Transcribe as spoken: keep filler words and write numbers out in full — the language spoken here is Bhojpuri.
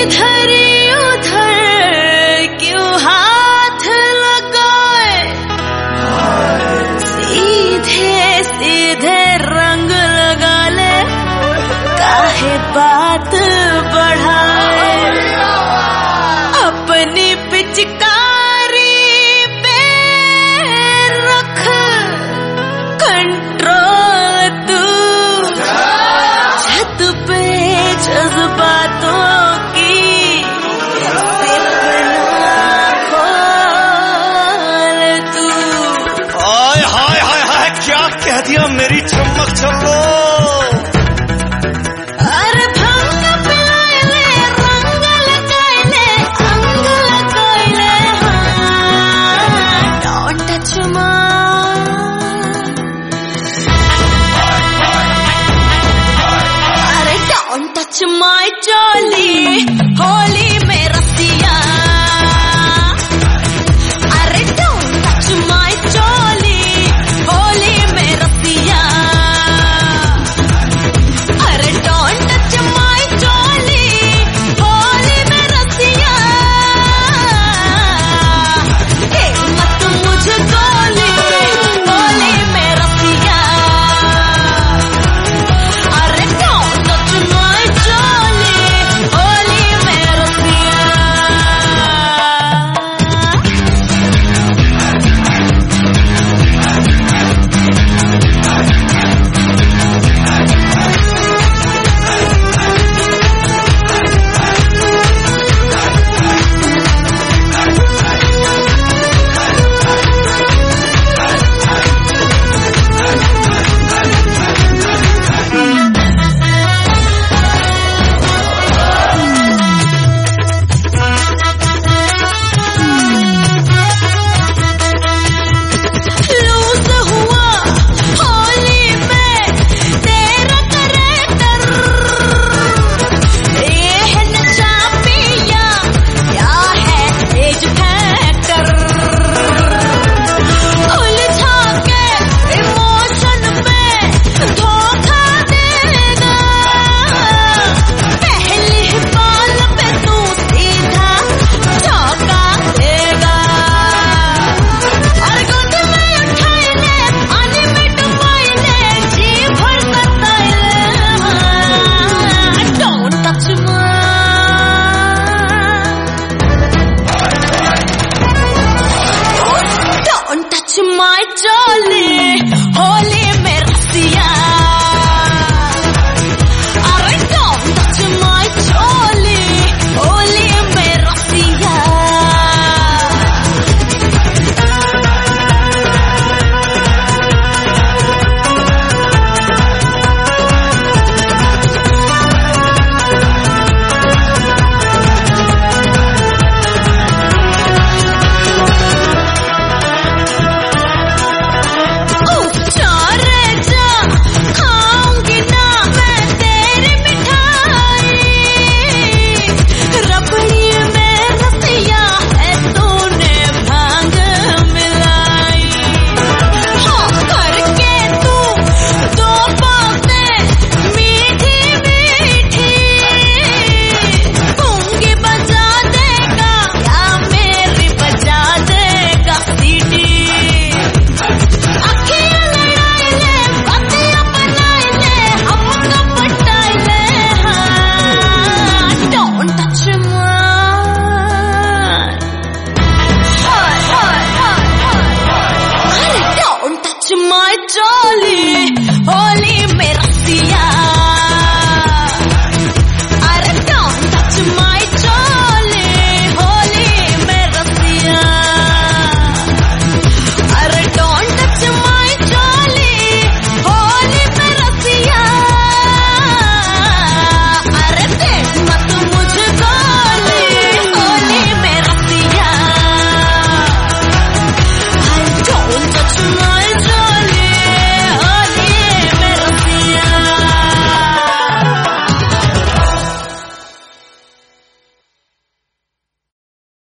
इधर उधर क्यों हाथ लगाए, सीधे सीधे रंग लगा ले, काहे बात बढ़ाए। अपनी पिचकारी पे रख कंट्रोल तू, छत पे जज्बातों की सिर्फ ना खोल तू। हाय हाय हाय हाय, क्या कह दिया मेरी चमक चलो। अरे भंग पिलाए ले, रंग लगाए ले, अंग लगाए ले, हाँ, don't touch my, अरे don't touch my jolly।